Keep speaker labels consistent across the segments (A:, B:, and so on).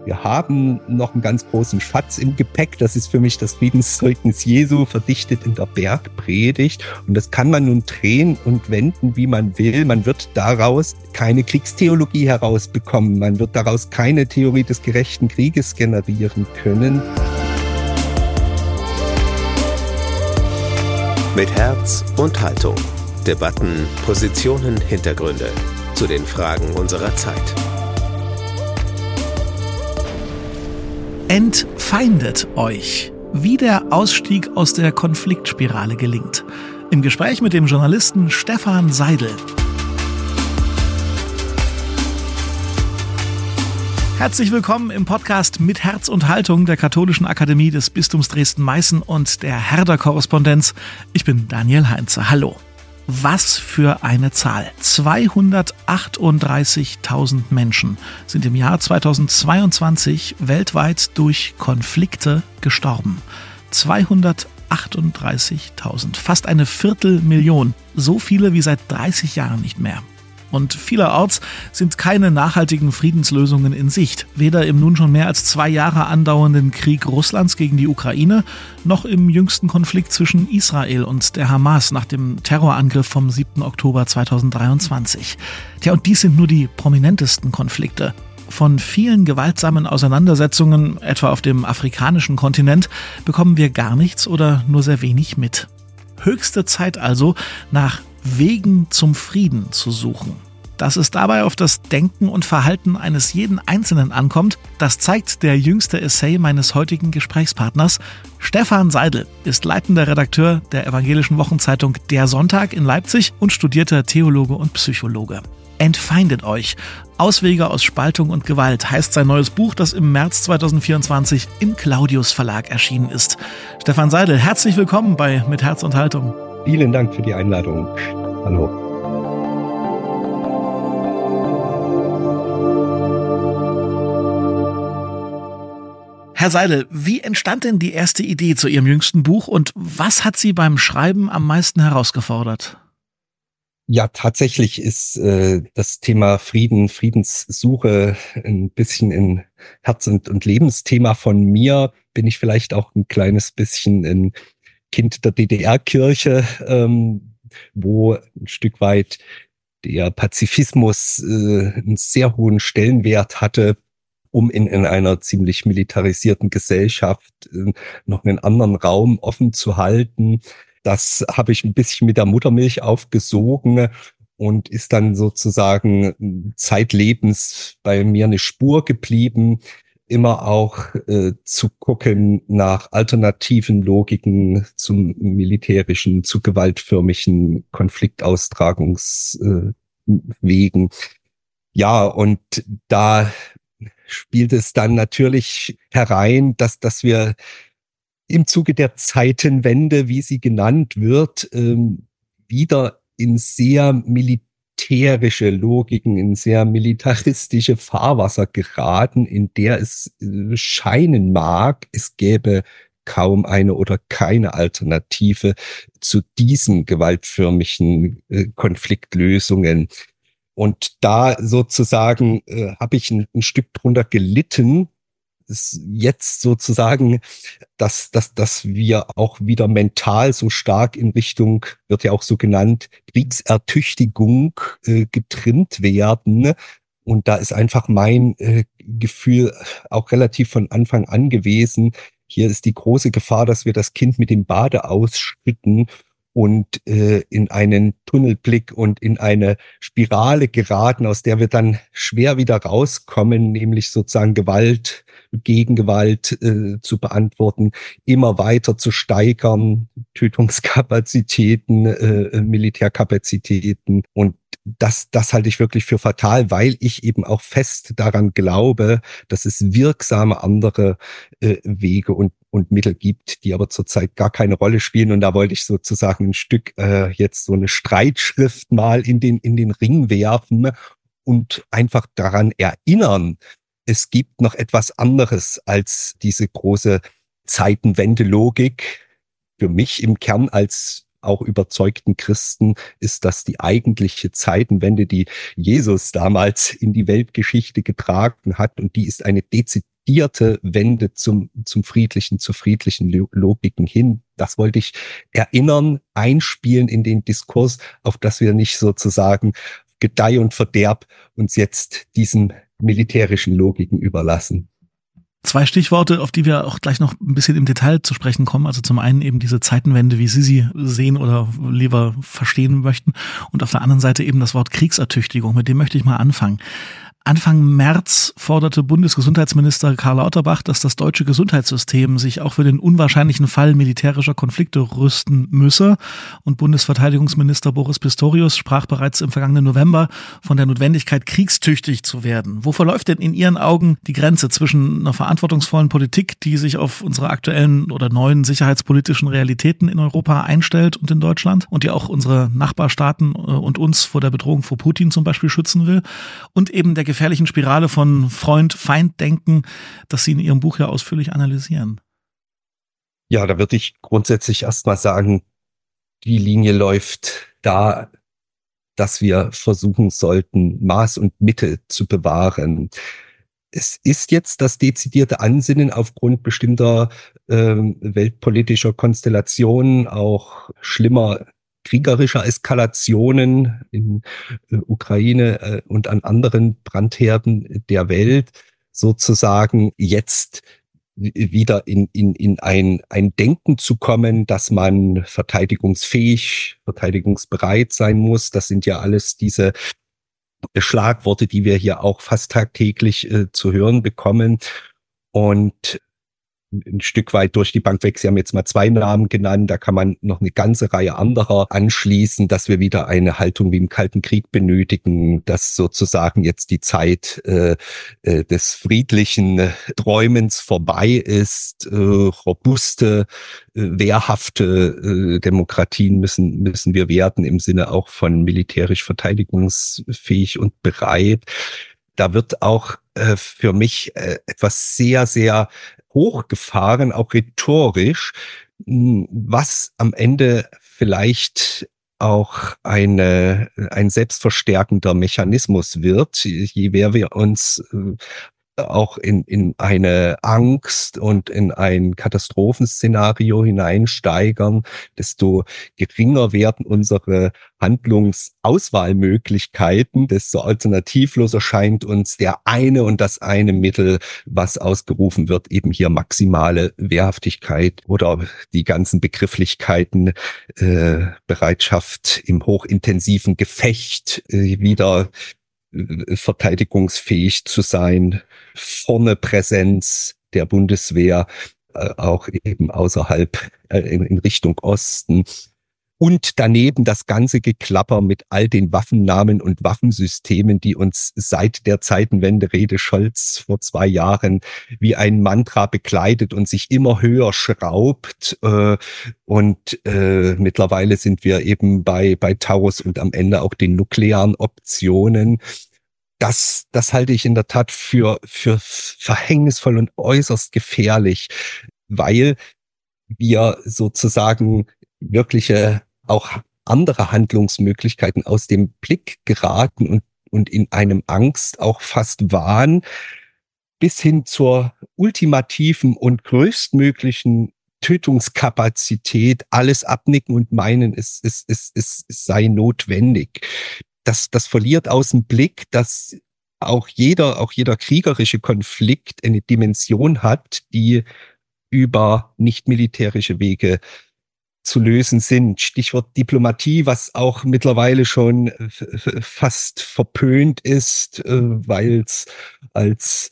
A: Wir haben noch einen ganz großen Schatz im Gepäck. Das ist für mich das Friedenszeugnis Jesu, verdichtet in der Bergpredigt. Und das kann man nun drehen und wenden, wie man will. Man wird daraus keine Kriegstheologie herausbekommen. Man wird daraus keine Theorie des gerechten Krieges generieren können.
B: Mit Herz und Haltung. Debatten, Positionen, Hintergründe zu den Fragen unserer Zeit.
C: Entfeindet euch, wie der Ausstieg aus der Konfliktspirale gelingt. Im Gespräch mit dem Journalisten Stefan Seidel. Herzlich willkommen im Podcast Mit Herz und Haltung der Katholischen Akademie des Bistums Dresden-Meißen und der Herder-Korrespondenz. Ich bin Daniel Heinze. Hallo. Was für eine Zahl. 238.000 Menschen sind im Jahr 2022 weltweit durch Konflikte gestorben. 238.000, fast eine Viertelmillion. So viele wie seit 30 Jahren nicht mehr. Und vielerorts sind keine nachhaltigen Friedenslösungen in Sicht. Weder im nun schon mehr als 2 Jahre andauernden Krieg Russlands gegen die Ukraine, noch im jüngsten Konflikt zwischen Israel und der Hamas nach dem Terrorangriff vom 7. Oktober 2023. Tja, und dies sind nur die prominentesten Konflikte. Von vielen gewaltsamen Auseinandersetzungen, etwa auf dem afrikanischen Kontinent, bekommen wir gar nichts oder nur sehr wenig mit. Höchste Zeit also, nach Wegen zum Frieden zu suchen. Dass es dabei auf das Denken und Verhalten eines jeden Einzelnen ankommt, das zeigt der jüngste Essay meines heutigen Gesprächspartners. Stefan Seidel ist leitender Redakteur der evangelischen Wochenzeitung Der Sonntag in Leipzig und studierter Theologe und Psychologe. Entfeindet euch. Auswege aus Spaltung und Gewalt heißt sein neues Buch, das im März 2024 im Claudius Verlag erschienen ist. Stefan Seidel, herzlich willkommen bei Mit Herz und Haltung.
A: Vielen Dank für die Einladung. Hallo.
C: Herr Seidel, wie entstand denn die erste Idee zu Ihrem jüngsten Buch und was hat Sie beim Schreiben am meisten herausgefordert?
A: Ja, tatsächlich ist das Thema Friedenssuche ein bisschen ein Herz- und Lebensthema von mir. Bin ich vielleicht auch ein kleines bisschen ein Kind der DDR-Kirche, wo ein Stück weit der Pazifismus einen sehr hohen Stellenwert hatte, um in einer ziemlich militarisierten Gesellschaft noch einen anderen Raum offen zu halten. Das habe ich ein bisschen mit der Muttermilch aufgesogen und ist dann sozusagen zeitlebens bei mir eine Spur geblieben, immer auch zu gucken nach alternativen Logiken zum militärischen, zu gewaltförmigen Konfliktaustragungswegen. Ja, und da spielt es dann natürlich herein, dass wir im Zuge der Zeitenwende, wie sie genannt wird, wieder in sehr militärische Logiken, in sehr militaristische Fahrwasser geraten, in der es scheinen mag, es gäbe kaum eine oder keine Alternative zu diesen gewaltförmigen Konfliktlösungen. Und da sozusagen habe ich ein Stück drunter gelitten, jetzt sozusagen, dass wir auch wieder mental so stark in Richtung, wird ja auch so genannt, Kriegsertüchtigung getrimmt werden. Und da ist einfach mein Gefühl auch relativ von Anfang an gewesen. Hier ist die große Gefahr, dass wir das Kind mit dem Bade ausschütten und in einen Tunnelblick und in eine Spirale geraten, aus der wir dann schwer wieder rauskommen, nämlich sozusagen Gewalt, Gegengewalt zu beantworten, immer weiter zu steigern, Tötungskapazitäten, Militärkapazitäten. Und das halte ich wirklich für fatal, weil ich eben auch fest daran glaube, dass es wirksame andere Wege und Mittel gibt, die aber zurzeit gar keine Rolle spielen. Und da wollte ich sozusagen ein Stück jetzt so eine Streitschrift mal in den Ring werfen und einfach daran erinnern, es gibt noch etwas anderes als diese große Zeitenwende-Logik. Für mich im Kern als auch überzeugten Christen ist das die eigentliche Zeitenwende, die Jesus damals in die Weltgeschichte getragen hat. Und die ist eine dezidierte Wende zum friedlichen, zu friedlichen Logiken hin. Das wollte ich erinnern, einspielen in den Diskurs, auf dass wir nicht sozusagen Gedeih und Verderb uns jetzt diesen militärischen Logiken überlassen.
C: 2 Stichworte, auf die wir auch gleich noch ein bisschen im Detail zu sprechen kommen. Also zum einen eben diese Zeitenwende, wie Sie sie sehen oder lieber verstehen möchten. Und auf der anderen Seite eben das Wort Kriegsertüchtigung. Mit dem möchte ich mal anfangen. Anfang März forderte Bundesgesundheitsminister Karl Lauterbach, dass das deutsche Gesundheitssystem sich auch für den unwahrscheinlichen Fall militärischer Konflikte rüsten müsse. Und Bundesverteidigungsminister Boris Pistorius sprach bereits im vergangenen November von der Notwendigkeit, kriegstüchtig zu werden. Wo verläuft denn in Ihren Augen die Grenze zwischen einer verantwortungsvollen Politik, die sich auf unsere aktuellen oder neuen sicherheitspolitischen Realitäten in Europa einstellt und in Deutschland und die auch unsere Nachbarstaaten und uns vor der Bedrohung vor Putin zum Beispiel schützen will, und eben der gefährlichen Spirale von Freund-Feind-Denken, das Sie in Ihrem Buch ja ausführlich analysieren?
A: Ja, da würde ich grundsätzlich erstmal sagen, die Linie läuft da, dass wir versuchen sollten, Maß und Mitte zu bewahren. Es ist jetzt das dezidierte Ansinnen aufgrund bestimmter weltpolitischer Konstellationen, auch schlimmer kriegerischer Eskalationen in Ukraine und an anderen Brandherden der Welt, sozusagen jetzt wieder in ein Denken zu kommen, dass man verteidigungsfähig, verteidigungsbereit sein muss. Das sind ja alles diese Schlagworte, die wir hier auch fast tagtäglich zu hören bekommen. Und ein Stück weit durch die Bank weg. Sie haben jetzt mal 2 Namen genannt, da kann man noch eine ganze Reihe anderer anschließen, dass wir wieder eine Haltung wie im Kalten Krieg benötigen, dass sozusagen jetzt die Zeit des friedlichen Träumens vorbei ist. Robuste, wehrhafte Demokratien müssen wir werden, im Sinne auch von militärisch verteidigungsfähig und bereit. Da wird auch für mich etwas sehr, sehr hochgefahren, auch rhetorisch, was am Ende vielleicht auch ein selbstverstärkender Mechanismus wird, je mehr wir uns auch in eine Angst und in ein Katastrophenszenario hineinsteigern, desto geringer werden unsere Handlungsauswahlmöglichkeiten, desto alternativlos erscheint uns das eine Mittel, was ausgerufen wird, eben hier maximale Wehrhaftigkeit oder die ganzen Begrifflichkeiten, Bereitschaft im hochintensiven Gefecht wieder verteidigungsfähig zu sein, vorne Präsenz der Bundeswehr, auch eben außerhalb, in Richtung Osten. Und daneben das ganze Geklapper mit all den Waffennamen und Waffensystemen, die uns seit der Zeitenwende-Rede Scholz vor 2 Jahren wie ein Mantra begleitet und sich immer höher schraubt. Und mittlerweile sind wir eben bei Taurus und am Ende auch den nuklearen Optionen. Das halte ich in der Tat für verhängnisvoll und äußerst gefährlich, weil wir sozusagen wirkliche auch andere Handlungsmöglichkeiten aus dem Blick geraten und in einem Angst, auch fast Wahn, bis hin zur ultimativen und größtmöglichen Tötungskapazität alles abnicken und meinen, es sei notwendig. Das verliert aus dem Blick, dass auch jeder kriegerische Konflikt eine Dimension hat, die über nicht militärische Wege zu lösen sind. Stichwort Diplomatie, was auch mittlerweile schon fast verpönt ist, weil es als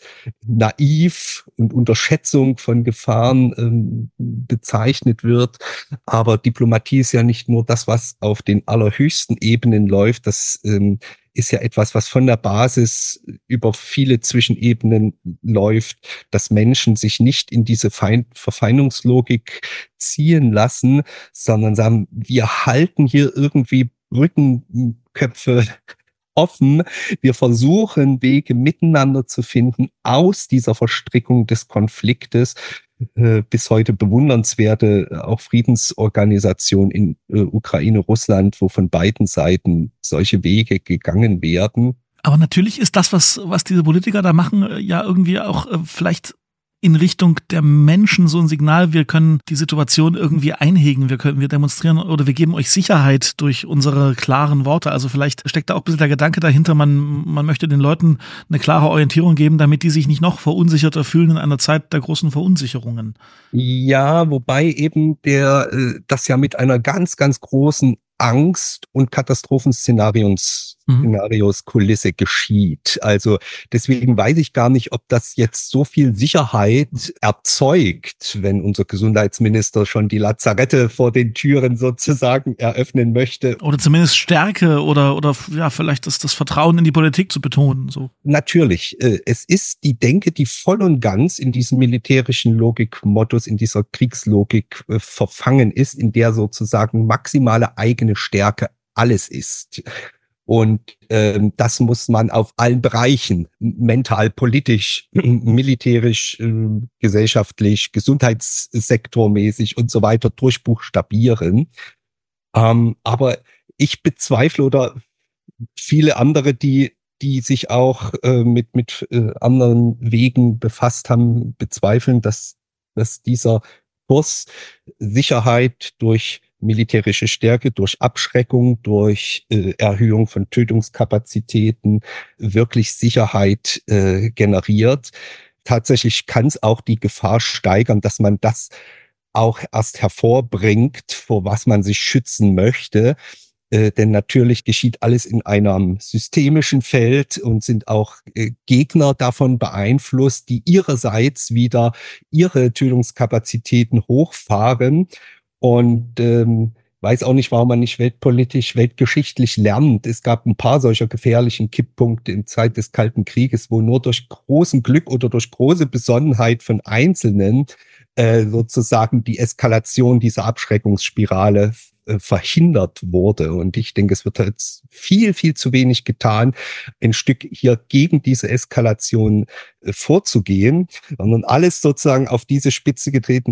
A: naiv und Unterschätzung von Gefahren bezeichnet wird. Aber Diplomatie ist ja nicht nur das, was auf den allerhöchsten Ebenen läuft. Das ist ja etwas, was von der Basis über viele Zwischenebenen läuft, dass Menschen sich nicht in diese Verfeindungslogik ziehen lassen, sondern sagen, wir halten hier irgendwie Brückenköpfe offen. Wir versuchen, Wege miteinander zu finden aus dieser Verstrickung des Konfliktes. Bis heute bewundernswerte auch Friedensorganisation in Ukraine, Russland, wo von beiden Seiten solche Wege gegangen werden.
C: Aber natürlich ist das, was diese Politiker da machen, ja irgendwie auch vielleicht in Richtung der Menschen so ein Signal, wir können die Situation irgendwie einhegen, wir demonstrieren oder wir geben euch Sicherheit durch unsere klaren Worte. Also vielleicht steckt da auch ein bisschen der Gedanke dahinter, man möchte den Leuten eine klare Orientierung geben, damit die sich nicht noch verunsicherter fühlen in einer Zeit der großen Verunsicherungen.
A: Ja, wobei eben das ja mit einer ganz, ganz großen Angst- und Katastrophenszenarios Kulisse geschieht. Also deswegen weiß ich gar nicht, ob das jetzt so viel Sicherheit erzeugt, wenn unser Gesundheitsminister schon die Lazarette vor den Türen sozusagen eröffnen möchte.
C: Oder zumindest Stärke oder ja, vielleicht das Vertrauen in die Politik zu betonen. So.
A: Natürlich, es ist die Denke, die voll und ganz in diesem militärischen Logikmodus, in dieser Kriegslogik verfangen ist, in der sozusagen maximale eigene Stärke alles ist. Und das muss man auf allen Bereichen, mental, politisch, militärisch, gesellschaftlich, gesundheitssektormäßig und so weiter durchbuchstabieren. Aber ich bezweifle oder viele andere, die sich auch mit anderen Wegen befasst haben, bezweifeln, dass dieser Kurs Sicherheit durch militärische Stärke, durch Abschreckung, durch Erhöhung von Tötungskapazitäten wirklich Sicherheit generiert. Tatsächlich kann es auch die Gefahr steigern, dass man das auch erst hervorbringt, vor was man sich schützen möchte. Denn natürlich geschieht alles in einem systemischen Feld und sind auch Gegner davon beeinflusst, die ihrerseits wieder ihre Tötungskapazitäten hochfahren. Und weiß auch nicht, warum man nicht weltpolitisch, weltgeschichtlich lernt. Es gab ein paar solcher gefährlichen Kipppunkte in Zeit des Kalten Krieges, wo nur durch großen Glück oder durch große Besonnenheit von Einzelnen sozusagen die Eskalation dieser Abschreckungsspirale verhindert wurde. Und ich denke, es wird jetzt viel, viel zu wenig getan, ein Stück hier gegen diese Eskalation vorzugehen, sondern alles sozusagen auf diese Spitze gedreht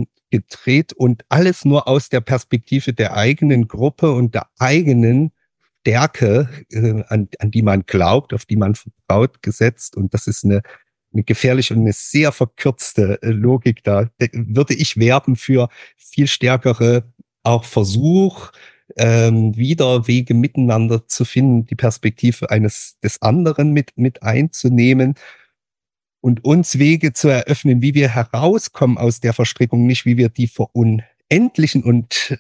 A: und alles nur aus der Perspektive der eigenen Gruppe und der eigenen Stärke, an die man glaubt, auf die man vertraut, gesetzt. Und das ist eine gefährliche und eine sehr verkürzte Logik. Da würde ich werben für viel stärkere auch Versuch, wieder Wege miteinander zu finden, die Perspektive des anderen mit einzunehmen und uns Wege zu eröffnen, wie wir herauskommen aus der Verstrickung, nicht wie wir die verunendlichen und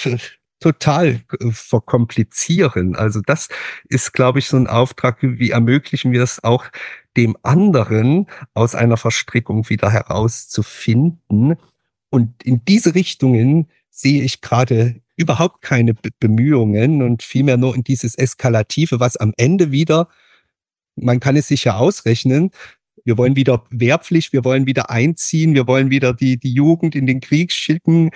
A: total verkomplizieren. Also das ist, glaube ich, so ein Auftrag, wie ermöglichen wir es auch dem anderen aus einer Verstrickung wieder herauszufinden. Und in diese Richtungen sehe ich gerade überhaupt keine Bemühungen und vielmehr nur in dieses Eskalative, was am Ende wieder, man kann es sich ja ausrechnen, wir wollen wieder Wehrpflicht, wir wollen wieder einziehen, wir wollen wieder die Jugend in den Krieg schicken,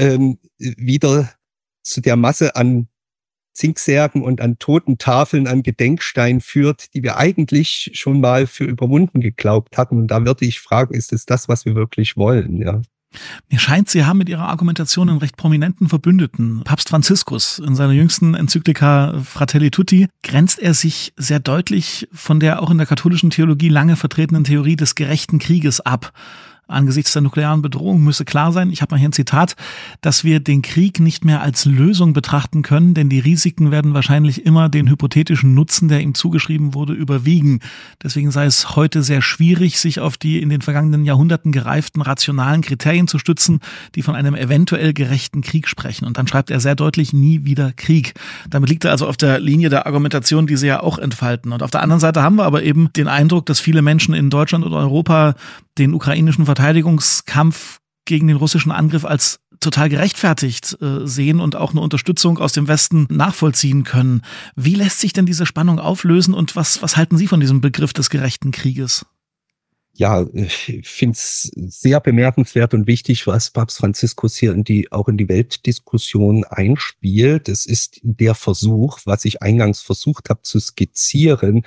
A: wieder zu der Masse an Zinksärgen und an toten Tafeln, an Gedenksteinen führt, die wir eigentlich schon mal für überwunden geglaubt hatten. Und da würde ich fragen, ist es das, was wir wirklich wollen? Ja.
C: Mir scheint, Sie haben mit Ihrer Argumentation einen recht prominenten Verbündeten. Papst Franziskus. In seiner jüngsten Enzyklika Fratelli Tutti grenzt er sich sehr deutlich von der auch in der katholischen Theologie lange vertretenen Theorie des gerechten Krieges ab. Angesichts der nuklearen Bedrohung müsse klar sein, ich habe mal hier ein Zitat, dass wir den Krieg nicht mehr als Lösung betrachten können, denn die Risiken werden wahrscheinlich immer den hypothetischen Nutzen, der ihm zugeschrieben wurde, überwiegen. Deswegen sei es heute sehr schwierig, sich auf die in den vergangenen Jahrhunderten gereiften rationalen Kriterien zu stützen, die von einem eventuell gerechten Krieg sprechen. Und dann schreibt er sehr deutlich, nie wieder Krieg. Damit liegt er also auf der Linie der Argumentation, die Sie ja auch entfalten. Und auf der anderen Seite haben wir aber eben den Eindruck, dass viele Menschen in Deutschland und Europa den ukrainischen Verteidigungskampf gegen den russischen Angriff als total gerechtfertigt sehen und auch eine Unterstützung aus dem Westen nachvollziehen können. Wie lässt sich denn diese Spannung auflösen und was halten Sie von diesem Begriff des gerechten Krieges?
A: Ja, ich finde es sehr bemerkenswert und wichtig, was Papst Franziskus hier auch in die Weltdiskussion einspielt. Es ist der Versuch, was ich eingangs versucht habe zu skizzieren,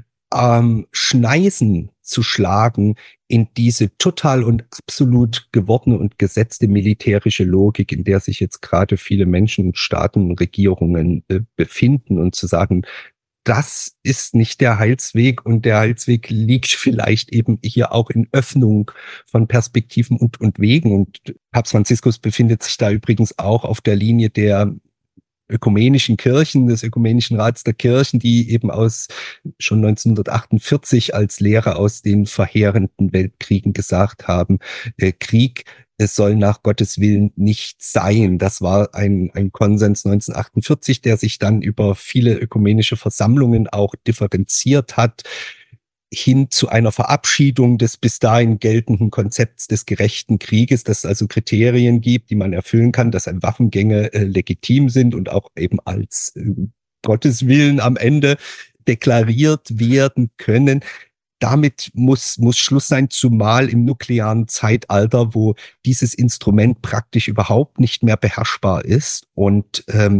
A: Schneisen zu schlagen in diese total und absolut gewordene und gesetzte militärische Logik, in der sich jetzt gerade viele Menschen, Staaten, Regierungen befinden und zu sagen, das ist nicht der Heilsweg, und der Heilsweg liegt vielleicht eben hier auch in Öffnung von Perspektiven und Wegen. Und Papst Franziskus befindet sich da übrigens auch auf der Linie der ökumenischen Kirchen, des Ökumenischen Rats der Kirchen, die eben schon 1948 als Lehre aus den verheerenden Weltkriegen gesagt haben, Krieg, es soll nach Gottes Willen nicht sein. Das war ein Konsens 1948, der sich dann über viele ökumenische Versammlungen auch differenziert hat, hin zu einer Verabschiedung des bis dahin geltenden Konzepts des gerechten Krieges, dass es also Kriterien gibt, die man erfüllen kann, dass Waffengänge legitim sind und auch eben als Gottes Willen am Ende deklariert werden können. Damit muss Schluss sein, zumal im nuklearen Zeitalter, wo dieses Instrument praktisch überhaupt nicht mehr beherrschbar ist und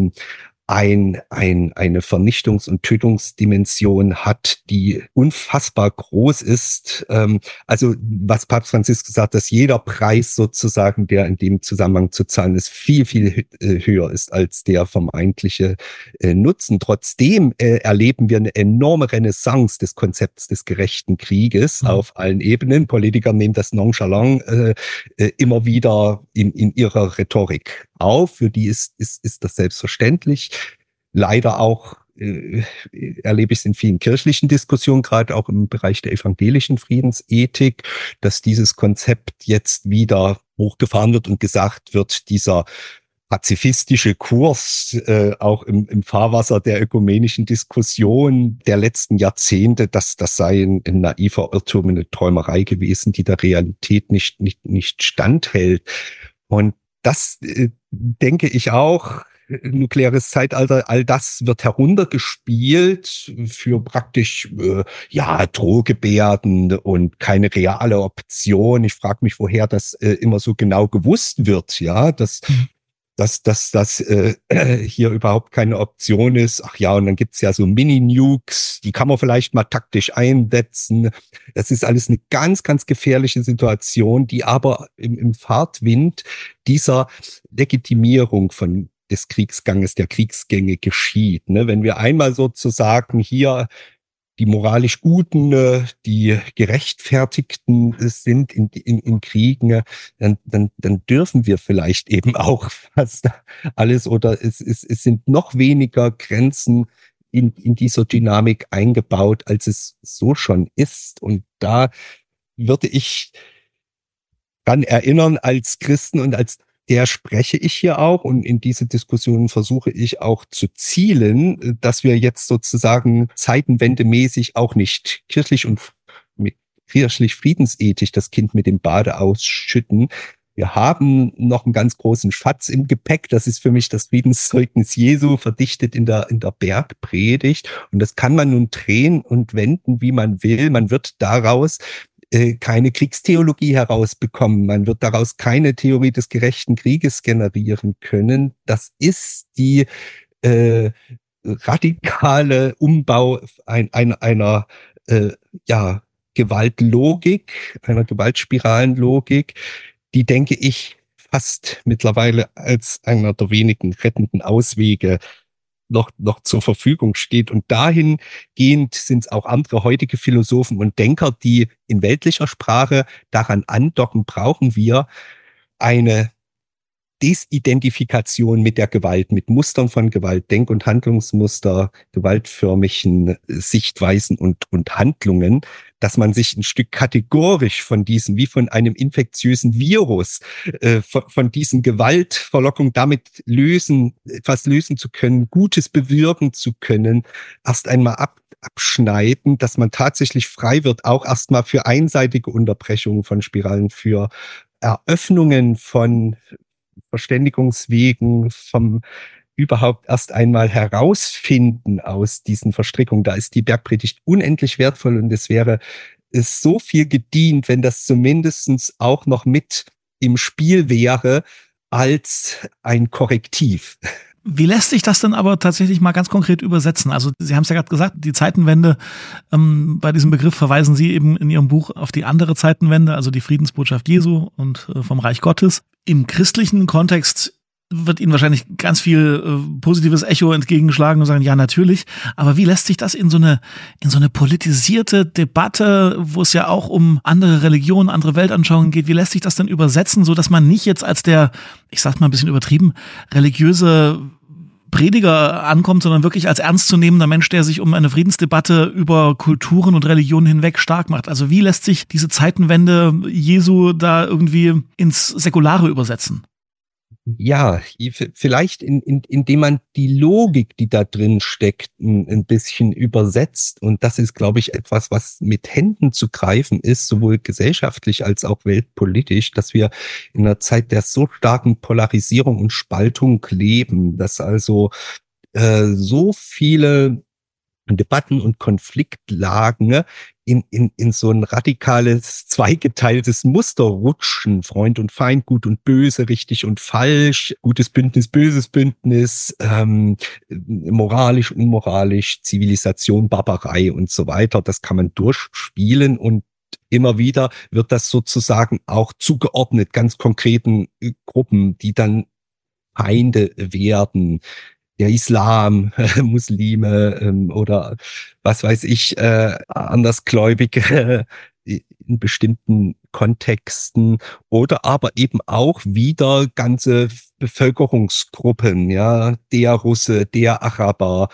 A: eine Vernichtungs- und Tötungsdimension hat, die unfassbar groß ist. Also was Papst Franziskus sagt, dass jeder Preis sozusagen, der in dem Zusammenhang zu zahlen ist, viel, viel höher ist als der vermeintliche Nutzen. Trotzdem erleben wir eine enorme Renaissance des Konzepts des gerechten Krieges auf allen Ebenen. Politiker nehmen das nonchalant immer wieder in ihrer Rhetorik auf. Für die ist das selbstverständlich. Leider auch erlebe ich es in vielen kirchlichen Diskussionen, gerade auch im Bereich der evangelischen Friedensethik, dass dieses Konzept jetzt wieder hochgefahren wird und gesagt wird, dieser pazifistische Kurs auch im Fahrwasser der ökumenischen Diskussion der letzten Jahrzehnte, das sei ein naiver Irrtum, eine Träumerei gewesen, die der Realität nicht standhält. Und das denke ich auch, nukleares Zeitalter, all das wird heruntergespielt für praktisch Drohgebärden und keine reale Option. Ich frage mich, woher das immer so genau gewusst wird, ja, dass hier überhaupt keine Option ist. Ach ja, und dann gibt's ja so Mini-Nukes, die kann man vielleicht mal taktisch einsetzen. Das ist alles eine ganz, ganz gefährliche Situation, die aber im Fahrtwind dieser Legitimierung des Kriegsganges, der Kriegsgänge geschieht. Ne? Wenn wir einmal sozusagen hier die moralisch Guten, die Gerechtfertigten sind in Kriegen, dann dürfen wir vielleicht eben auch fast alles, oder es sind noch weniger Grenzen in dieser Dynamik eingebaut, als es so schon ist. Und da würde ich dran erinnern, als Christen und als der spreche ich hier auch, und in diese Diskussionen versuche ich auch zu zielen, dass wir jetzt sozusagen zeitenwendemäßig auch nicht kirchlich und mit kirchlich friedensethisch das Kind mit dem Bade ausschütten. Wir haben noch einen ganz großen Schatz im Gepäck. Das ist für mich das Friedenszeugnis Jesu, verdichtet in der Bergpredigt. Und das kann man nun drehen und wenden, wie man will. Man wird daraus keine Kriegstheologie herausbekommen. Man wird daraus keine Theorie des gerechten Krieges generieren können. Das ist die radikale Umbau einer Gewaltlogik, einer Gewaltspiralenlogik, die, denke ich, fast mittlerweile als einer der wenigen rettenden Auswege noch zur Verfügung steht. Und dahingehend sind es auch andere heutige Philosophen und Denker, die in weltlicher Sprache daran andocken, brauchen wir eine Desidentifikation mit der Gewalt, mit Mustern von Gewalt, Denk- und Handlungsmuster, gewaltförmigen Sichtweisen und Handlungen, dass man sich ein Stück kategorisch von diesen, wie von einem infektiösen Virus, von diesen Gewaltverlockungen damit etwas lösen zu können, Gutes bewirken zu können, erst einmal abschneiden, dass man tatsächlich frei wird, auch erstmal für einseitige Unterbrechungen von Spiralen, für Eröffnungen von Verständigungswegen, vom überhaupt erst einmal herausfinden aus diesen Verstrickungen. Da ist die Bergpredigt unendlich wertvoll, und es wäre so viel gedient, wenn das zumindest auch noch mit im Spiel wäre als ein Korrektiv.
C: Wie lässt sich das denn aber tatsächlich mal ganz konkret übersetzen? Also Sie haben es ja gerade gesagt, die Zeitenwende, bei diesem Begriff verweisen Sie eben in Ihrem Buch auf die andere Zeitenwende, also die Friedensbotschaft Jesu und vom Reich Gottes. Im christlichen Kontext wird Ihnen wahrscheinlich ganz viel positives Echo entgegenschlagen und sagen, ja, natürlich. Aber wie lässt sich das in so eine politisierte Debatte, wo es ja auch um andere Religionen, andere Weltanschauungen geht, wie lässt sich das denn übersetzen, so dass man nicht jetzt als der, ich sag's mal ein bisschen übertrieben, religiöse Prediger ankommt, sondern wirklich als ernstzunehmender Mensch, der sich um eine Friedensdebatte über Kulturen und Religionen hinweg stark macht. Also wie lässt sich diese Zeitenwende Jesu da irgendwie ins Säkulare übersetzen?
A: Ja, vielleicht indem man die Logik, die da drin steckt, ein bisschen übersetzt. Und das ist, glaube ich, etwas, was mit Händen zu greifen ist, sowohl gesellschaftlich als auch weltpolitisch, dass wir in einer Zeit der so starken Polarisierung und Spaltung leben, dass also so viele Debatten und Konfliktlagen in so ein radikales, zweigeteiltes Muster rutschen. Freund und Feind, gut und böse, richtig und falsch, gutes Bündnis, böses Bündnis, moralisch, unmoralisch, Zivilisation, Barbarei und so weiter. Das kann man durchspielen und immer wieder wird das sozusagen auch zugeordnet, ganz konkreten Gruppen, die dann Feinde werden. Der Islam, Muslime oder was weiß ich, Andersgläubige in bestimmten Kontexten oder aber eben auch wieder ganze Bevölkerungsgruppen, ja, der Russe, der Araber.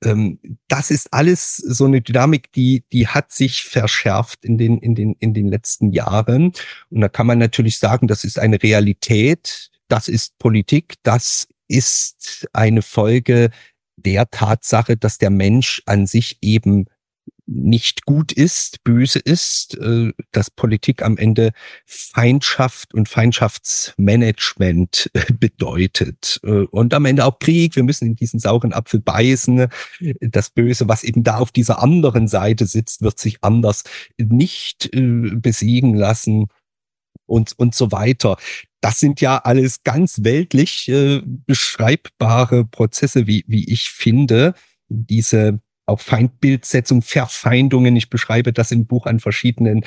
A: Das ist alles so eine Dynamik, die hat sich verschärft in den letzten Jahren. Und da kann man natürlich sagen, das ist eine Realität, das ist Politik, das ist eine Folge der Tatsache, dass der Mensch an sich eben nicht gut ist, böse ist, dass Politik am Ende Feindschaft und Feindschaftsmanagement bedeutet und am Ende auch Krieg. Wir müssen in diesen sauren Apfel beißen. Das Böse, was eben da auf dieser anderen Seite sitzt, wird sich anders nicht besiegen lassen. Und so weiter. Das sind ja alles ganz weltlich beschreibbare Prozesse, wie ich finde. Diese auch Feindbildsetzung, Verfeindungen. Ich beschreibe das im Buch an verschiedenen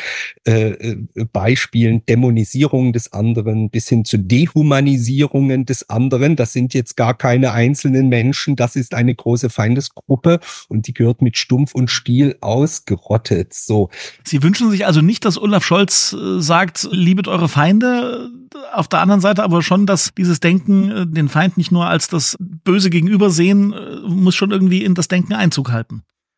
A: Beispielen. Dämonisierung des anderen bis hin zu Dehumanisierungen des anderen. Das sind jetzt gar keine einzelnen Menschen. Das ist eine große Feindesgruppe und die gehört mit Stumpf und Stiel ausgerottet. So.
C: Sie wünschen sich also nicht, dass Olaf Scholz sagt, liebet eure Feinde. Auf der anderen Seite aber schon, dass dieses Denken, den Feind nicht nur als das Böse gegenüber sehen, muss schon irgendwie in das Denken Einzug halten.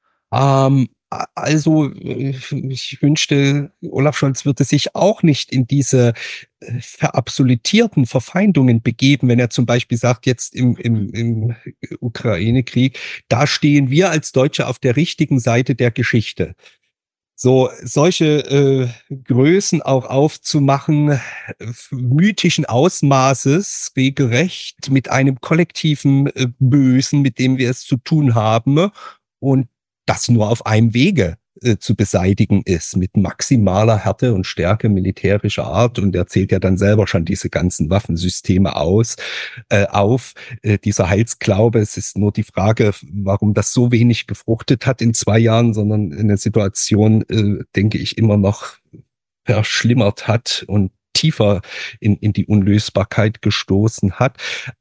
A: Also ich wünschte, Olaf Scholz würde sich auch nicht in diese verabsolutierten Verfeindungen begeben, wenn er zum Beispiel sagt, jetzt im Ukraine-Krieg, da stehen wir als Deutsche auf der richtigen Seite der Geschichte. So solche Größen auch aufzumachen, mythischen Ausmaßes, regelrecht mit einem kollektiven Bösen, mit dem wir es zu tun haben und das nur auf einem Wege zu beseitigen ist, mit maximaler Härte und Stärke militärischer Art. Und er zählt ja dann selber schon diese ganzen Waffensysteme auf. Dieser Heilsglaube, es ist nur die Frage, warum das so wenig gefruchtet hat in 2 Jahren, sondern in der Situation, denke ich, immer noch verschlimmert hat und tiefer in die Unlösbarkeit gestoßen hat.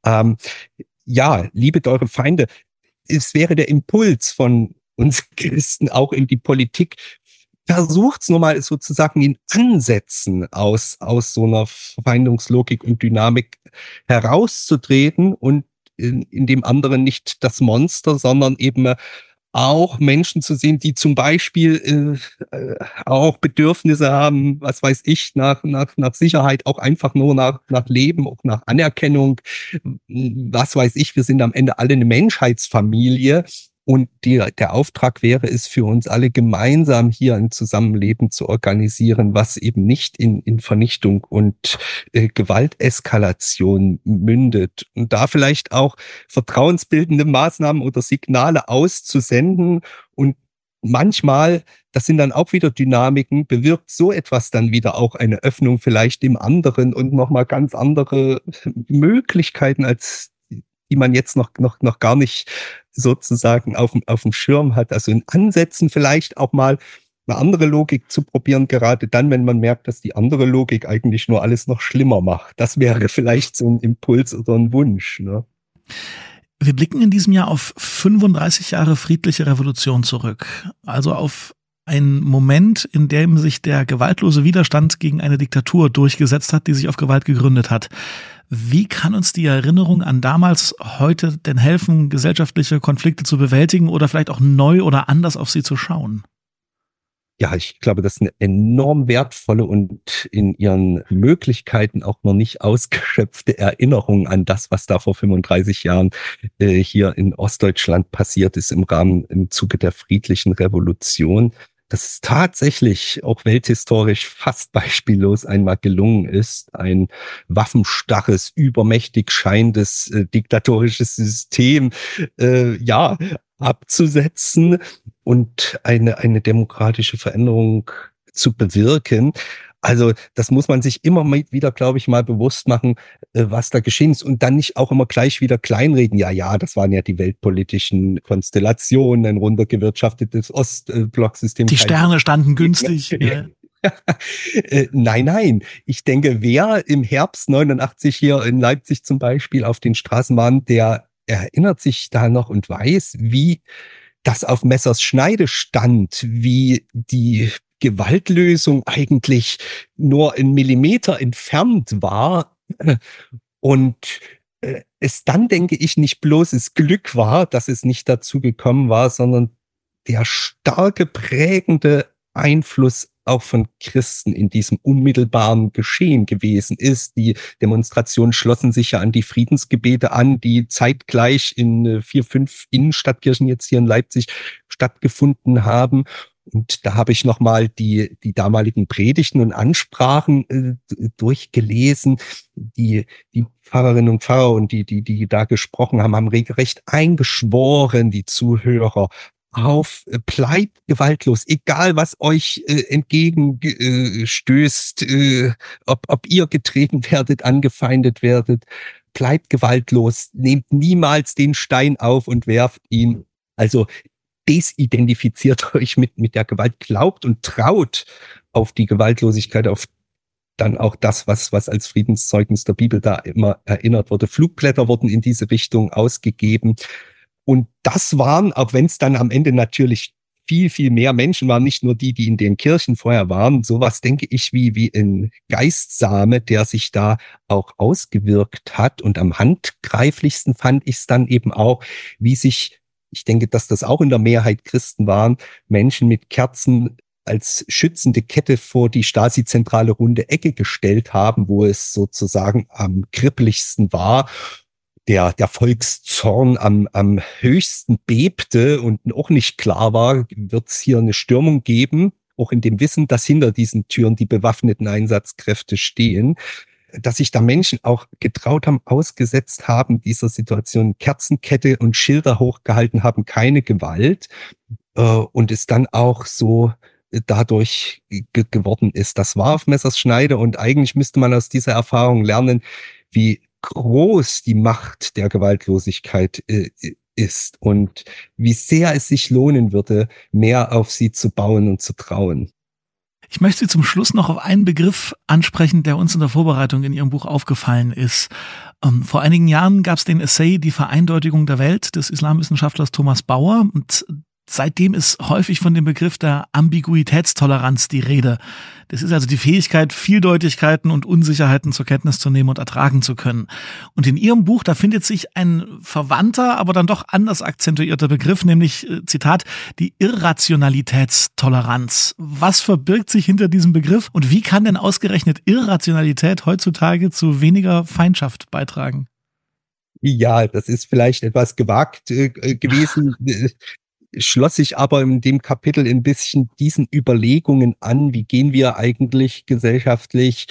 A: Ja, liebet eure Feinde. Es wäre der Impuls von uns Christen auch in die Politik. Versucht's nur mal sozusagen in Ansätzen aus so einer Verfeindungslogik und Dynamik herauszutreten und in dem anderen nicht das Monster, sondern eben auch Menschen zu sehen, die zum Beispiel auch Bedürfnisse haben, was weiß ich, nach Sicherheit, auch einfach nur nach Leben, auch nach Anerkennung, was weiß ich, wir sind am Ende alle eine Menschheitsfamilie. Und der Auftrag wäre es für uns alle gemeinsam hier ein Zusammenleben zu organisieren, was eben nicht in Vernichtung und Gewalteskalation mündet. Und da vielleicht auch vertrauensbildende Maßnahmen oder Signale auszusenden. Und manchmal, das sind dann auch wieder Dynamiken, bewirkt so etwas dann wieder auch eine Öffnung vielleicht dem anderen und nochmal ganz andere Möglichkeiten, als die man jetzt noch gar nicht sozusagen auf dem Schirm hat. Also in Ansätzen vielleicht auch mal eine andere Logik zu probieren, gerade dann, wenn man merkt, dass die andere Logik eigentlich nur alles noch schlimmer macht. Das wäre vielleicht so ein Impuls oder ein Wunsch, ne?
C: Wir blicken in diesem Jahr auf 35 Jahre friedliche Revolution zurück. Also auf einen Moment, in dem sich der gewaltlose Widerstand gegen eine Diktatur durchgesetzt hat, die sich auf Gewalt gegründet hat. Wie kann uns die Erinnerung an damals heute denn helfen, gesellschaftliche Konflikte zu bewältigen oder vielleicht auch neu oder anders auf sie zu schauen?
A: Ja, ich glaube, das ist eine enorm wertvolle und in ihren Möglichkeiten auch noch nicht ausgeschöpfte Erinnerung an das, was da vor 35 Jahren hier in Ostdeutschland passiert ist im Zuge der friedlichen Revolution. Dass es tatsächlich auch welthistorisch fast beispiellos einmal gelungen ist, ein waffenstarres, übermächtig scheinendes diktatorisches System abzusetzen und eine demokratische Veränderung zu bewirken. Also das muss man sich immer wieder, glaube ich, mal bewusst machen, was da geschehen ist und dann nicht auch immer gleich wieder kleinreden. Ja, das waren ja die weltpolitischen Konstellationen, ein runtergewirtschaftetes Ostblocksystem.
C: Die Sterne standen günstig. Ja.
A: Nein. Ich denke, wer im Herbst 89 hier in Leipzig zum Beispiel auf den Straßenbahnen, der erinnert sich da noch und weiß, wie das auf Messers Schneide stand, wie die Gewaltlösung eigentlich nur 1 Millimeter entfernt war und es dann, denke ich, nicht bloßes Glück war, dass es nicht dazu gekommen war, sondern der starke prägende Einfluss auch von Christen in diesem unmittelbaren Geschehen gewesen ist. Die Demonstrationen schlossen sich ja an die Friedensgebete an, die zeitgleich in 4, 5 Innenstadtkirchen jetzt hier in Leipzig stattgefunden haben. Und da habe ich nochmal die damaligen Predigten und Ansprachen durchgelesen. Die Pfarrerinnen und Pfarrer und die da gesprochen haben regelrecht eingeschworen, die Zuhörer, bleibt gewaltlos, egal was euch entgegenstößt, ob ihr getreten werdet, angefeindet werdet, bleibt gewaltlos, nehmt niemals den Stein auf und werft ihn. Also desidentifiziert euch mit der Gewalt, glaubt und traut auf die Gewaltlosigkeit, auf dann auch das, was als Friedenszeugnis der Bibel da immer erinnert wurde. Flugblätter wurden in diese Richtung ausgegeben. Und das waren, auch wenn es dann am Ende natürlich viel, viel mehr Menschen waren, nicht nur die in den Kirchen vorher waren, sowas, denke ich, wie ein Geistsame, der sich da auch ausgewirkt hat. Und am handgreiflichsten fand ich es dann eben auch, wie sich, ich denke, dass das auch in der Mehrheit Christen waren, Menschen mit Kerzen als schützende Kette vor die Stasi-zentrale runde Ecke gestellt haben, wo es sozusagen am kribbeligsten war. Der Volkszorn am höchsten bebte und auch nicht klar war, wird es hier eine Stürmung geben, auch in dem Wissen, dass hinter diesen Türen die bewaffneten Einsatzkräfte stehen, dass sich da Menschen auch getraut haben, ausgesetzt haben dieser Situation, Kerzenkette und Schilder hochgehalten haben, keine Gewalt, und es dann auch so dadurch geworden ist. Das war auf Messers Schneide und eigentlich müsste man aus dieser Erfahrung lernen, wie groß die Macht der Gewaltlosigkeit ist und wie sehr es sich lohnen würde, mehr auf sie zu bauen und zu trauen.
C: Ich möchte Sie zum Schluss noch auf einen Begriff ansprechen, der uns in der Vorbereitung in Ihrem Buch aufgefallen ist. Vor einigen Jahren gab es den Essay Die Vereindeutigung der Welt des Islamwissenschaftlers Thomas Bauer und seitdem ist häufig von dem Begriff der Ambiguitätstoleranz die Rede. Das ist also die Fähigkeit, Vieldeutigkeiten und Unsicherheiten zur Kenntnis zu nehmen und ertragen zu können. Und in Ihrem Buch, da findet sich ein verwandter, aber dann doch anders akzentuierter Begriff, nämlich, Zitat, die Irrationalitätstoleranz. Was verbirgt sich hinter diesem Begriff und wie kann denn ausgerechnet Irrationalität heutzutage zu weniger Feindschaft beitragen?
A: Ja, das ist vielleicht etwas gewagt gewesen. Schloss sich aber in dem Kapitel ein bisschen diesen Überlegungen an, wie gehen wir eigentlich gesellschaftlich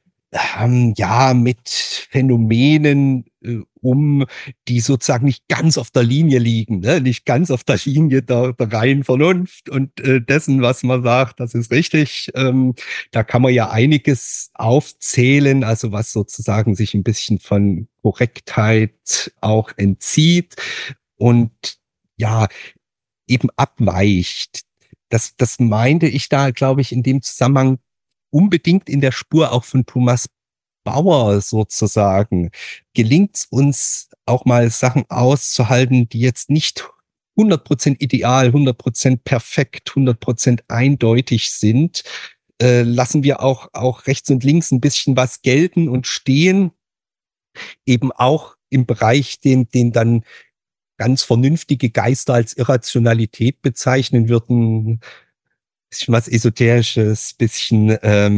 A: mit Phänomenen die sozusagen nicht ganz auf der Linie liegen, ne? Nicht ganz auf der Linie der reinen Vernunft und dessen, was man sagt, das ist richtig. Da kann man ja einiges aufzählen, also was sozusagen sich ein bisschen von Korrektheit auch entzieht und ja, eben abweicht. Das meinte ich da, glaube ich, in dem Zusammenhang unbedingt in der Spur auch von Thomas Bauer sozusagen. Gelingt es uns auch mal Sachen auszuhalten, die jetzt nicht 100% ideal, 100% perfekt, 100% eindeutig sind, lassen wir auch rechts und links ein bisschen was gelten und stehen, eben auch im Bereich, den dann ganz vernünftige Geister als Irrationalität bezeichnen würden, bisschen was Esoterisches, bisschen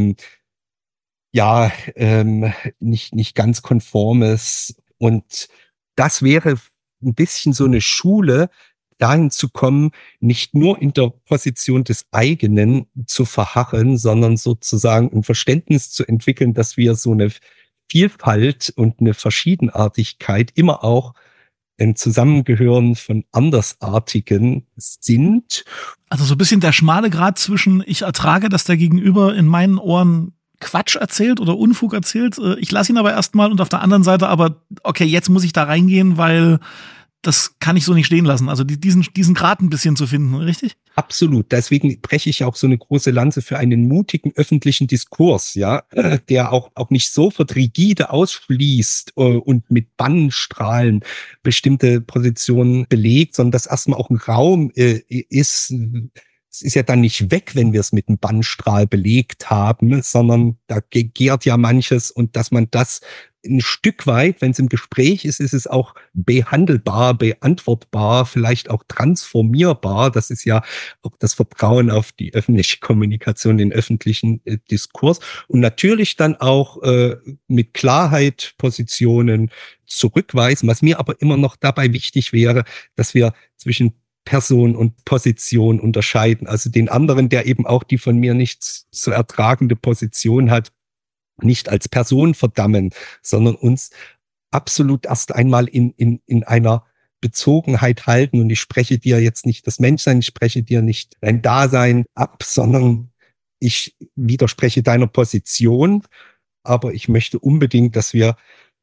A: nicht ganz Konformes. Und das wäre ein bisschen so eine Schule, dahin zu kommen, nicht nur in der Position des eigenen zu verharren, sondern sozusagen ein Verständnis zu entwickeln, dass wir so eine Vielfalt und eine Verschiedenartigkeit immer auch ein Zusammengehören von Andersartigen sind.
C: Also so ein bisschen der schmale Grat zwischen ich ertrage, dass der Gegenüber in meinen Ohren Quatsch erzählt oder Unfug erzählt. Ich lasse ihn aber erstmal und auf der anderen Seite aber, okay, jetzt muss ich da reingehen, weil das kann ich so nicht stehen lassen. Also diesen Grat ein bisschen zu finden, richtig?
A: Absolut. Deswegen breche ich auch so eine große Lanze für einen mutigen öffentlichen Diskurs, ja, der auch nicht sofort rigide ausschließt und mit Bannstrahlen bestimmte Positionen belegt, sondern dass erstmal auch ein Raum ist. Es ist ja dann nicht weg, wenn wir es mit einem Bannstrahl belegt haben, sondern da gärt ja manches, und dass man das ein Stück weit, wenn es im Gespräch ist, ist es auch behandelbar, beantwortbar, vielleicht auch transformierbar. Das ist ja auch das Vertrauen auf die öffentliche Kommunikation, den öffentlichen Diskurs. Und natürlich dann auch mit Klarheit Positionen zurückweisen. Was mir aber immer noch dabei wichtig wäre, dass wir zwischen Person und Position unterscheiden. Also den anderen, der eben auch die von mir nicht zu ertragende Position hat, nicht als Person verdammen, sondern uns absolut erst einmal in einer Bezogenheit halten. Und ich spreche dir jetzt nicht das Menschsein, ich spreche dir nicht dein Dasein ab, sondern ich widerspreche deiner Position. Aber ich möchte unbedingt, dass wir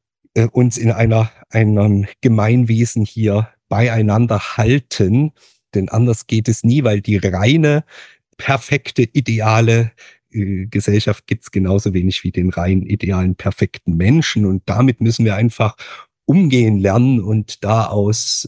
A: uns in einem Gemeinwesen hier beieinander halten. Denn anders geht es nie, weil die reine, perfekte, ideale Gesellschaft gibt es genauso wenig wie den rein idealen, perfekten Menschen. Und damit müssen wir einfach umgehen lernen und da aus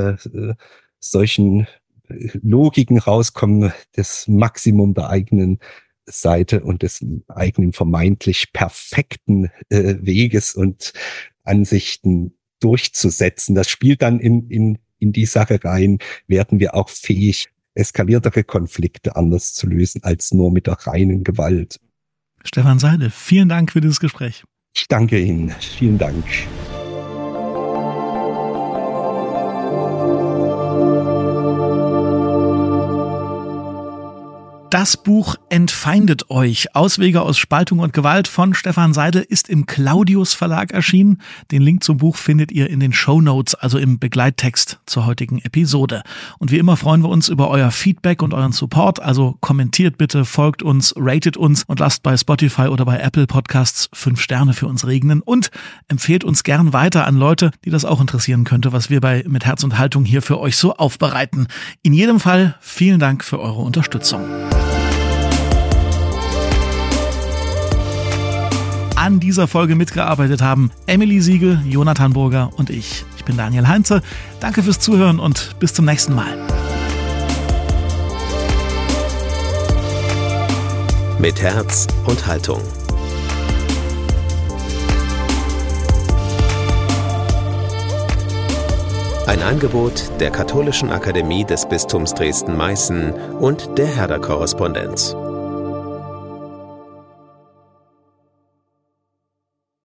A: solchen Logiken rauskommen, das Maximum der eigenen Seite und des eigenen vermeintlich perfekten Weges und Ansichten durchzusetzen. Das spielt dann in die Sache rein, werden wir auch fähig, eskaliertere Konflikte anders zu lösen als nur mit der reinen Gewalt.
C: Stefan Seidel, vielen Dank für dieses Gespräch.
A: Ich danke Ihnen. Vielen Dank.
C: Das Buch Entfeindet euch, Auswege aus Spaltung und Gewalt von Stefan Seidel ist im Claudius Verlag erschienen. Den Link zum Buch findet ihr in den Shownotes, also im Begleittext zur heutigen Episode. Und wie immer freuen wir uns über euer Feedback und euren Support, also kommentiert bitte, folgt uns, ratet uns und lasst bei Spotify oder bei Apple Podcasts 5 Sterne für uns regnen und empfehlt uns gern weiter an Leute, die das auch interessieren könnte, was wir bei Mit Herz und Haltung hier für euch so aufbereiten. In jedem Fall vielen Dank für eure Unterstützung. An dieser Folge mitgearbeitet haben Emily Siegel, Jonathan Burger und ich. Ich bin Daniel Heinze. Danke fürs Zuhören und bis zum nächsten Mal.
B: Mit Herz und Haltung. Ein Angebot der Katholischen Akademie des Bistums Dresden-Meißen und der Herder Korrespondenz.